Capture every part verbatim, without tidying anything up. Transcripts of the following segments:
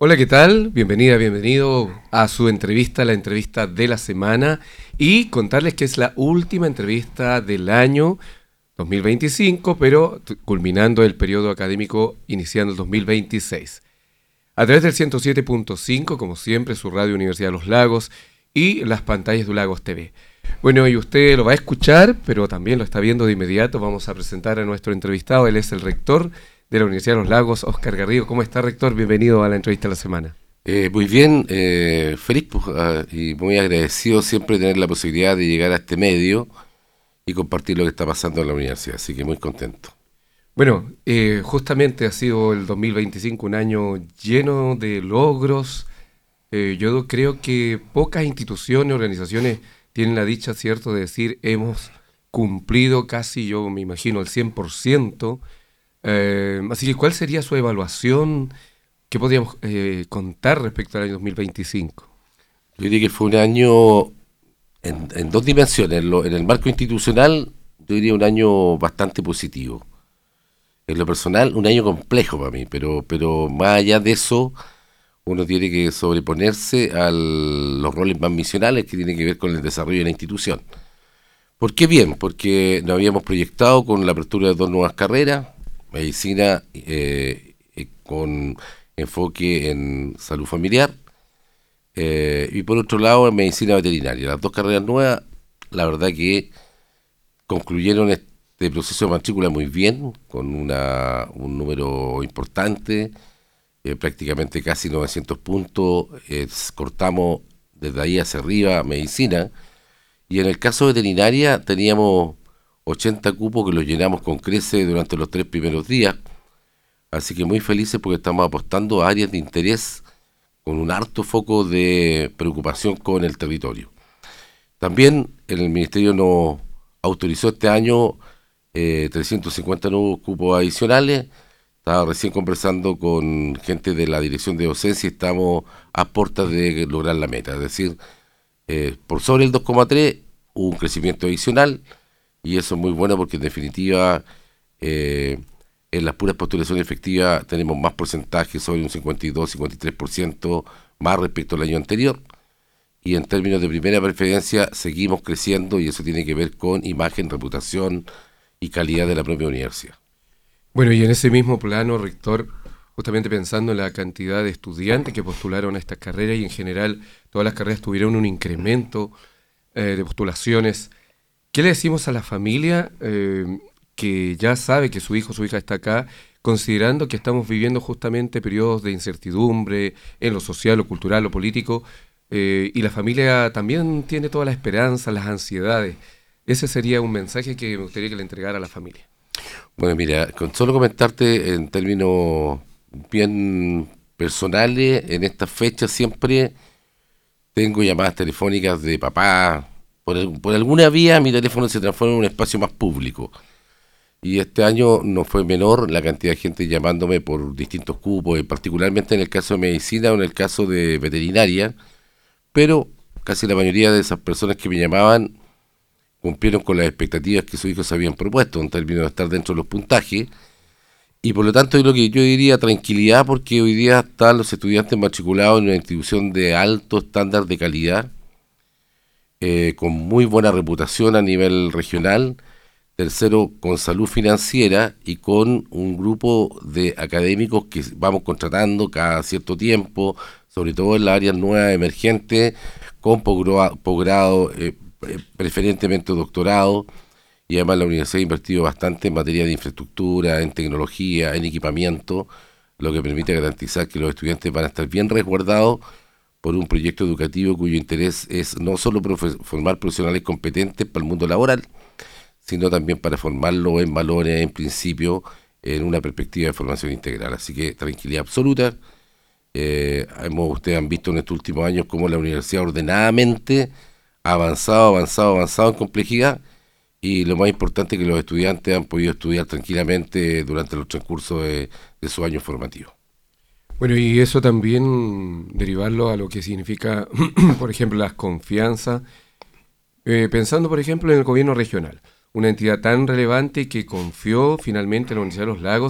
Hola, ¿qué tal? Bienvenida, bienvenido a su entrevista, la entrevista de la semana, y contarles que es la última entrevista del año dos mil veinticinco, pero t- culminando el periodo académico iniciando el dos mil veintiséis. A través del ciento siete punto cinco, como siempre, su radio Universidad de los Lagos y las pantallas de Lagos T V. Bueno, y usted lo va a escuchar, pero también lo está viendo de inmediato. Vamos a presentar a nuestro entrevistado. Él es el rector de la Universidad de los Lagos, Óscar Garrido. ¿Cómo está, rector? Bienvenido a la entrevista de la semana. Eh, muy bien, eh, feliz pues, ah, y muy agradecido siempre de tener la posibilidad de llegar a este medio y compartir lo que está pasando en la universidad, así que muy contento. Bueno, eh, justamente ha sido el dos mil veinticinco un año lleno de logros. Eh, yo creo que pocas instituciones, organizaciones tienen la dicha, ¿cierto?, de decir hemos cumplido casi, yo me imagino, el cien por ciento. Eh, así que, ¿cuál sería su evaluación? ¿Qué podríamos eh, contar respecto al año dos mil veinticinco? Yo diría que fue un año en, en dos dimensiones. En, lo- en el marco institucional, yo diría un año bastante positivo. En lo personal, un año complejo para mí, pero, pero más allá de eso, uno tiene que sobreponerse a los roles más misionales que tienen que ver con el desarrollo de la institución. ¿Por qué bien? Porque nos habíamos proyectado con la apertura de dos nuevas carreras, medicina eh, eh, con enfoque en salud familiar eh, y por otro lado en medicina veterinaria. Las dos carreras nuevas, la verdad que concluyeron este proceso de matrícula muy bien, con una, un número importante, eh, prácticamente casi novecientos puntos, eh, cortamos desde ahí hacia arriba medicina. Y en el caso veterinaria teníamos ochenta cupos que los llenamos con creces durante los tres primeros días, así que muy felices porque estamos apostando a áreas de interés con un harto foco de preocupación con el territorio. También el Ministerio nos autorizó este año eh, trescientos cincuenta nuevos cupos adicionales. Estaba recién conversando con gente de la Dirección de Docencia y estamos a puertas de lograr la meta, es decir, eh, por sobre el dos coma tres hubo un crecimiento adicional y eso es muy bueno porque en definitiva eh, en las puras postulaciones efectivas tenemos más porcentaje, sobre un cincuenta y dos a cincuenta y tres por ciento más respecto al año anterior, y en términos de primera preferencia seguimos creciendo y eso tiene que ver con imagen, reputación y calidad de la propia universidad. Bueno, y en ese mismo plano, rector, justamente pensando en la cantidad de estudiantes que postularon a estas carreras y en general todas las carreras tuvieron un incremento eh, de postulaciones. ¿Qué le decimos a la familia eh, que ya sabe que su hijo o su hija está acá, considerando que estamos viviendo justamente periodos de incertidumbre en lo social, lo cultural, lo político, eh, y la familia también tiene toda la esperanza, las ansiedades? Ese sería un mensaje que me gustaría que le entregara a la familia. Bueno, mira, con solo comentarte en términos bien personales, en estas fechas siempre tengo llamadas telefónicas de papá. Por, el- por alguna vía mi teléfono se transforma en un espacio más público. Y este año no fue menor la cantidad de gente llamándome por distintos cupos, y particularmente en el caso de medicina o en el caso de veterinaria, pero casi la mayoría de esas personas que me llamaban cumplieron con las expectativas que sus hijos se habían propuesto en términos de estar dentro de los puntajes. Y por lo tanto, lo que yo diría tranquilidad, porque hoy día están los estudiantes matriculados en una institución de alto estándar de calidad, eh, con muy buena reputación a nivel regional. Tercero, con salud financiera y con un grupo de académicos que vamos contratando cada cierto tiempo, sobre todo en las áreas nuevas emergentes, con posgrado, posgrado, eh, eh, preferentemente doctorado, y además la universidad ha invertido bastante en materia de infraestructura, en tecnología, en equipamiento, lo que permite garantizar que los estudiantes van a estar bien resguardados por un proyecto educativo cuyo interés es no solo profe- formar profesionales competentes para el mundo laboral, sino también para formarlo en valores, en principio, en una perspectiva de formación integral. Así que tranquilidad absoluta. Eh, hemos, ustedes han visto en estos últimos años cómo la universidad ordenadamente ha avanzado, avanzado, avanzado en complejidad, y lo más importante es que los estudiantes han podido estudiar tranquilamente durante los transcurso de, de su año formativo. Bueno, y eso también derivarlo a lo que significa, por ejemplo, las confianzas. Eh, pensando, por ejemplo, en el gobierno regional, una entidad tan relevante que confió finalmente en la Universidad de los Lagos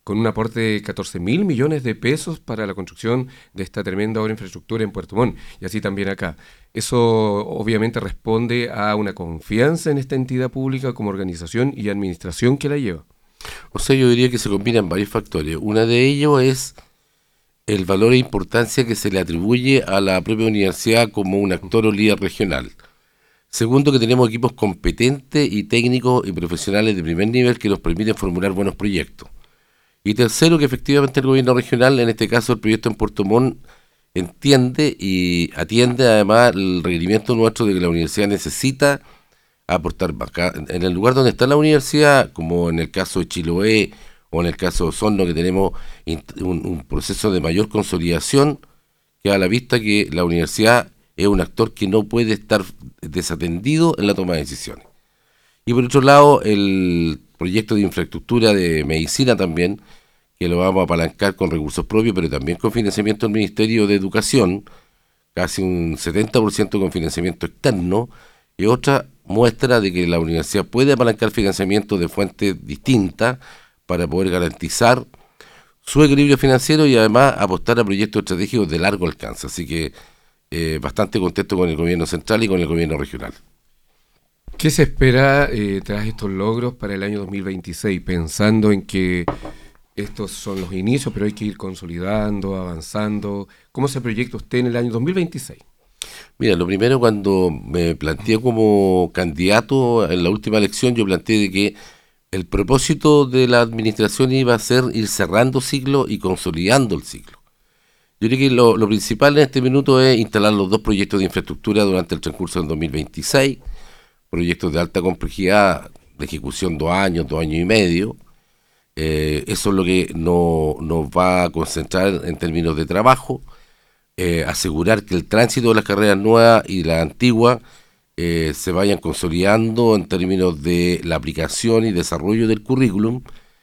con un aporte de catorce mil millones de pesos para la construcción de esta tremenda obra de infraestructura en Puerto Montt, y así también acá. Eso obviamente responde a una confianza en esta entidad pública como organización y administración que la lleva. O sea, yo diría que se combinan varios factores. Una de ellos es el valor e importancia que se le atribuye a la propia universidad como un actor o líder regional. Segundo, que tenemos equipos competentes y técnicos y profesionales de primer nivel que nos permiten formular buenos proyectos. Y tercero, que efectivamente el gobierno regional, en este caso el proyecto en Puerto Montt, entiende y atiende además el requerimiento nuestro de que la universidad necesita aportar más. En el lugar donde está la universidad, como en el caso de Chiloé o en el caso de Osorno, que tenemos un, un proceso de mayor consolidación, queda a la vista que la universidad es un actor que no puede estar desatendido en la toma de decisiones. Y por otro lado, el proyecto de infraestructura de medicina también, que lo vamos a apalancar con recursos propios, pero también con financiamiento del Ministerio de Educación, casi un setenta por ciento con financiamiento externo, y otra muestra de que la universidad puede apalancar financiamiento de fuentes distintas para poder garantizar su equilibrio financiero y además apostar a proyectos estratégicos de largo alcance. Así que eh, bastante contento con el gobierno central y con el gobierno regional. ¿Qué se espera eh, tras estos logros para el año dos mil veintiséis? Pensando en que estos son los inicios, pero hay que ir consolidando, avanzando. ¿Cómo se proyecta usted en el año dos mil veintiséis? Mira, lo primero, cuando me planteé como candidato en la última elección, yo planteé de que el propósito de la administración iba a ser ir cerrando ciclos y consolidando el ciclo. Yo creo que lo, lo principal en este minuto es instalar los dos proyectos de infraestructura durante el transcurso del dos mil veintiséis, proyectos de alta complejidad, de ejecución dos años, dos años y medio. Eh, eso es lo que no, nos va a concentrar en términos de trabajo, eh, asegurar que el tránsito de las carreras nuevas y las antiguas eh, se vayan consolidando en términos de la aplicación y desarrollo del currículum.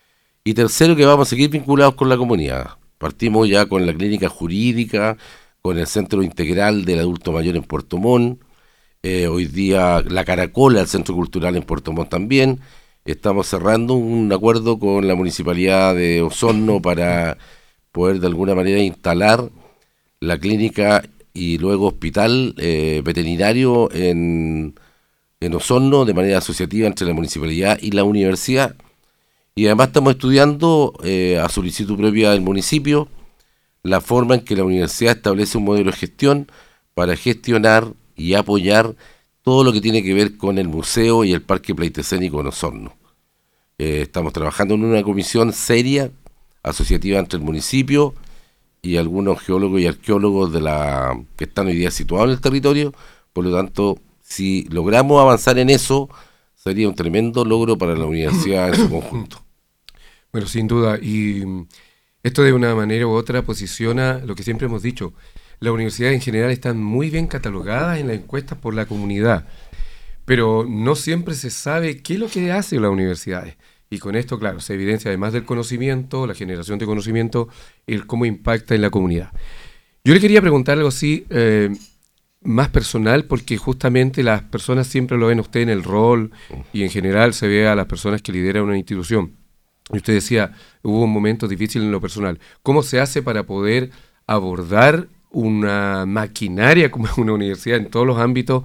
Y tercero, que vamos a seguir vinculados con la comunidad. Partimos ya con la clínica jurídica, con el Centro Integral del Adulto Mayor en Puerto Montt, eh, hoy día la Caracola, el Centro Cultural en Puerto Montt también. Estamos cerrando un acuerdo con la Municipalidad de Osorno para poder de alguna manera instalar la clínica y luego hospital eh, veterinario en, en Osorno de manera asociativa entre la Municipalidad y la Universidad. Y además estamos estudiando eh, a solicitud propia del municipio la forma en que la universidad establece un modelo de gestión para gestionar y apoyar todo lo que tiene que ver con el museo y el parque pleistocénico en Osorno. Eh, estamos trabajando en una comisión seria, asociativa entre el municipio y algunos geólogos y arqueólogos de la que están hoy día situados en el territorio. Por lo tanto, si logramos avanzar en eso, sería un tremendo logro para la universidad en su conjunto. Bueno, sin duda, y esto de una manera u otra posiciona lo que siempre hemos dicho. Las universidades en general están muy bien catalogadas en las encuestas por la comunidad, pero no siempre se sabe qué es lo que hacen las universidades. Y con esto, claro, se evidencia además del conocimiento, la generación de conocimiento, el cómo impacta en la comunidad. Yo le quería preguntar algo así, eh, más personal, porque justamente las personas siempre lo ven a usted en el rol y en general se ve a las personas que lideran una institución. Y usted decía, hubo un momento difícil en lo personal. ¿Cómo se hace para poder abordar una maquinaria como una universidad en todos los ámbitos,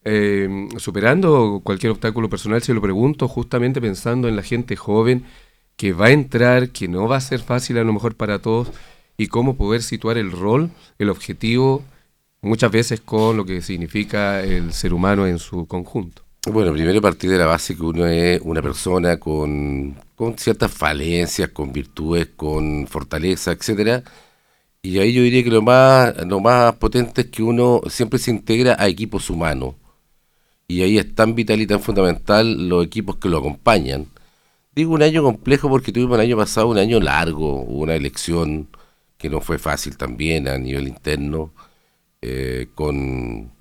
eh, superando cualquier obstáculo personal? Se lo pregunto justamente pensando en la gente joven que va a entrar, que no va a ser fácil a lo mejor para todos, y cómo poder situar el rol, el objetivo, muchas veces con lo que significa el ser humano en su conjunto. Bueno, primero partir de la base que uno es una persona con, con ciertas falencias, con virtudes, con fortaleza, etcétera. Y ahí yo diría que lo más, lo más potente es que uno siempre se integra a equipos humanos. Y ahí es tan vital y tan fundamental los equipos que lo acompañan. Digo un año complejo porque tuvimos el año pasado un año largo, una elección que no fue fácil también a nivel interno, eh, con,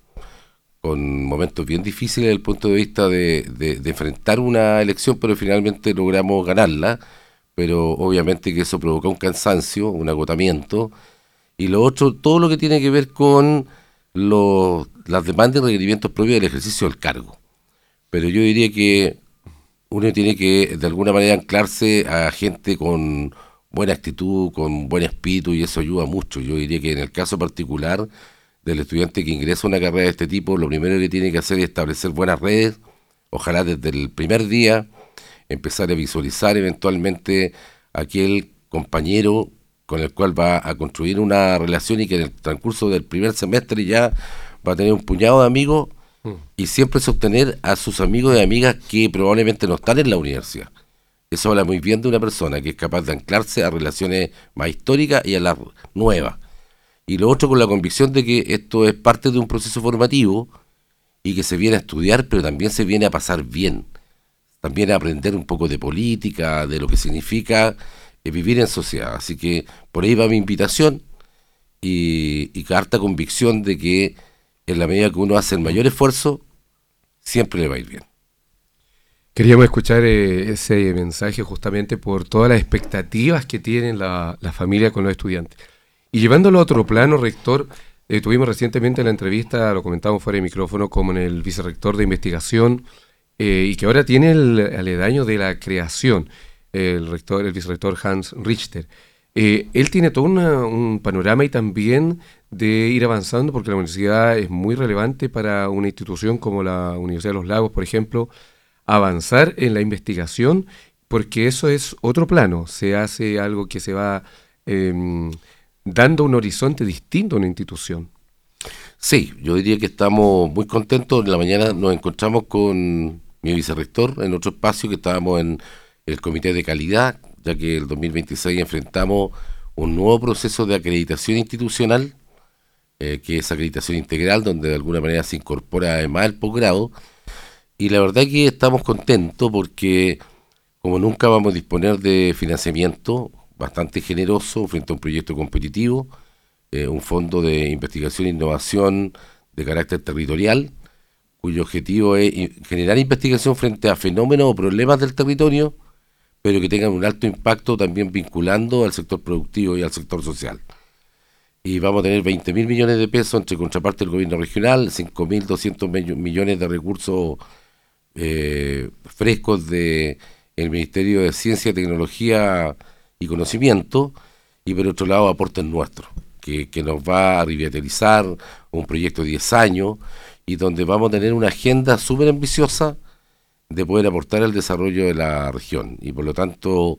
con momentos bien difíciles desde el punto de vista de, de, de enfrentar una elección, pero finalmente logramos ganarla. Pero obviamente que eso provoca un cansancio, un agotamiento, y lo otro, todo lo que tiene que ver con los, las demandas y requerimientos propios del ejercicio del cargo. Pero yo diría que uno tiene que de alguna manera anclarse a gente con buena actitud, con buen espíritu, y eso ayuda mucho. Yo diría que en el caso particular del estudiante que ingresa a una carrera de este tipo, lo primero que tiene que hacer es establecer buenas redes, ojalá desde el primer día, empezar a visualizar eventualmente aquel compañero con el cual va a construir una relación y que en el transcurso del primer semestre ya va a tener un puñado de amigos mm. y siempre sostener a sus amigos y amigas que probablemente no están en la universidad. Eso habla muy bien de una persona que es capaz de anclarse a relaciones más históricas y a las nuevas. Y lo otro con la convicción de que esto es parte de un proceso formativo y que se viene a estudiar, pero también se viene a pasar bien. También a aprender un poco de política, de lo que significa eh, vivir en sociedad. Así que por ahí va mi invitación y, y harta convicción de que en la medida que uno hace el mayor esfuerzo, siempre le va a ir bien. Queríamos escuchar eh, ese mensaje justamente por todas las expectativas que tienen la, la familia con los estudiantes. Y llevándolo a otro plano, rector, eh, tuvimos recientemente la entrevista, lo comentamos fuera de micrófono, como en el vicerrector de investigación, eh, y que ahora tiene el aledaño de la creación, eh, el rector, el vicerrector Hans Richter. Eh, él tiene todo una, un panorama y también de ir avanzando, porque la universidad es muy relevante para una institución como la Universidad de los Lagos, por ejemplo, avanzar en la investigación, porque eso es otro plano, se hace algo que se va eh, dando un horizonte distinto a una institución. Sí, yo diría que estamos muy contentos. En la mañana nos encontramos con mi vicerrector en otro espacio, que estábamos en el Comité de Calidad, ya que el dos mil veintiséis enfrentamos un nuevo proceso de acreditación institucional, eh, que es acreditación integral, donde de alguna manera se incorpora además el posgrado. Y la verdad que estamos contentos porque como nunca vamos a disponer de financiamiento bastante generoso frente a un proyecto competitivo, eh, un fondo de investigación e innovación de carácter territorial, cuyo objetivo es generar investigación frente a fenómenos o problemas del territorio, pero que tengan un alto impacto también vinculando al sector productivo y al sector social. Y vamos a tener veinte mil millones de pesos entre contraparte del gobierno regional, cinco mil doscientos millones de recursos Eh, frescos de el Ministerio de Ciencia, Tecnología y Conocimiento, y por otro lado aportes nuestros, que, que nos va a revitalizar un proyecto de diez años y donde vamos a tener una agenda súper ambiciosa de poder aportar al desarrollo de la región, y por lo tanto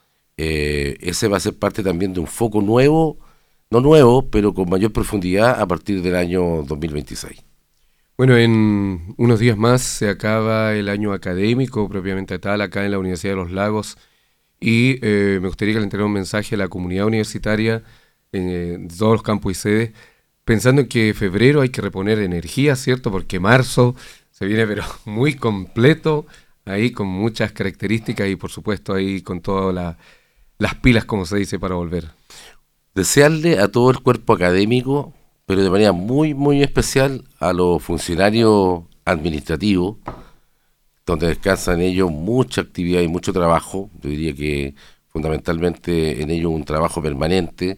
eh, ese va a ser parte también de un foco nuevo, no nuevo, pero con mayor profundidad a partir del año dos mil veintiséis. Bueno, en unos días más se acaba el año académico propiamente tal acá en la Universidad de los Lagos y eh, me gustaría que le entregara un mensaje a la comunidad universitaria en eh, todos los campus y sedes, pensando en que febrero hay que reponer energía, ¿cierto? Porque marzo se viene pero muy completo, ahí con muchas características y por supuesto ahí con todas la, las pilas, como se dice, para volver. Desearle a todo el cuerpo académico, pero de manera muy, muy especial a los funcionarios administrativos, donde descansa en ellos mucha actividad y mucho trabajo. Yo diría que fundamentalmente en ellos un trabajo permanente,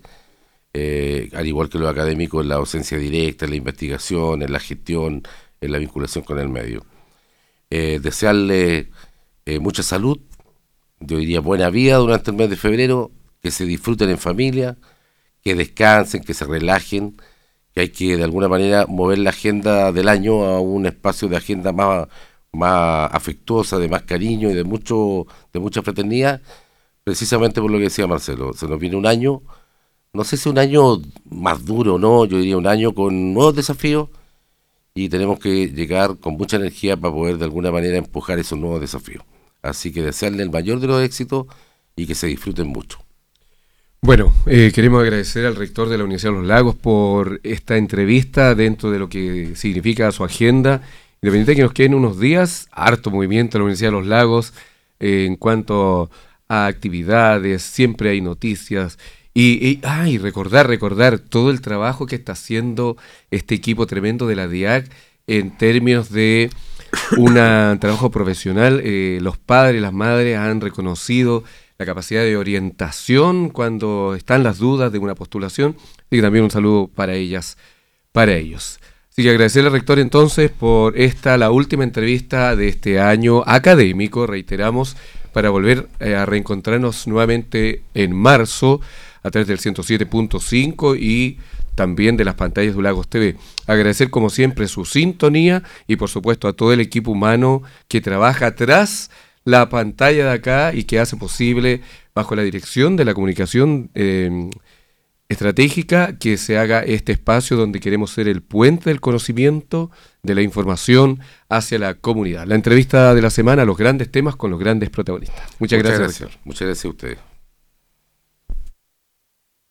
eh, al igual que los académicos, en la docencia directa, en la investigación, en la gestión, en la vinculación con el medio. Eh, desearle eh, mucha salud, yo diría buena vida durante el mes de febrero, que se disfruten en familia, que descansen, que se relajen, que hay que de alguna manera mover la agenda del año a un espacio de agenda más, más afectuosa, de más cariño y de mucho de mucha fraternidad, precisamente por lo que decía Marcelo. Se nos viene un año, no sé si un año más duro o no, yo diría un año con nuevos desafíos, y tenemos que llegar con mucha energía para poder de alguna manera empujar esos nuevos desafíos. Así que desearle el mayor de los éxitos y que se disfruten mucho. Bueno, eh, queremos agradecer al rector de la Universidad de los Lagos por esta entrevista dentro de lo que significa su agenda. Independiente de que nos queden unos días, harto movimiento en la Universidad de los Lagos eh, en cuanto a actividades, siempre hay noticias. Y, y ay, recordar, recordar todo el trabajo que está haciendo este equipo tremendo de la D I A C en términos de un trabajo profesional. Eh, los padres, las madres han reconocido la capacidad de orientación cuando están las dudas de una postulación, y también un saludo para ellas, para ellos. Así que agradecerle al rector entonces por esta, la última entrevista de este año académico, reiteramos, para volver eh, a reencontrarnos nuevamente en marzo a través del ciento siete punto cinco y también de las pantallas de Lagos T V. Agradecer como siempre su sintonía y por supuesto a todo el equipo humano que trabaja tras la pantalla de acá y que hace posible, bajo la dirección de la comunicación eh, estratégica, que se haga este espacio donde queremos ser el puente del conocimiento, de la información hacia la comunidad. La entrevista de la semana, los grandes temas con los grandes protagonistas. Muchas, Muchas gracias. gracias. Muchas gracias a ustedes.